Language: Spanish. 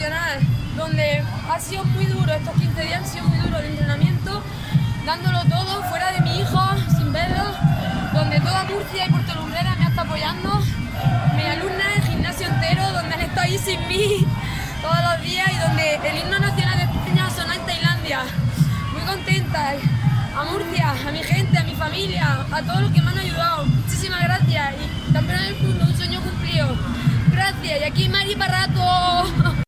profesional, donde ha sido muy duro, estos 15 días han sido muy duros de entrenamiento, dándolo todo, fuera de mi hijo, sin verlo, donde toda Murcia y Puerto Lumbrera me está apoyando, mis alumnas, el gimnasio entero, donde han estado ahí sin mí todos los días y donde el himno nacional de España sonó en Tailandia. Muy contenta, a Murcia, a mi gente, a mi familia, a todos los que me han ayudado. Muchísimas gracias y campeona del mundo, un sueño cumplido. Gracias, y aquí Mari para rato.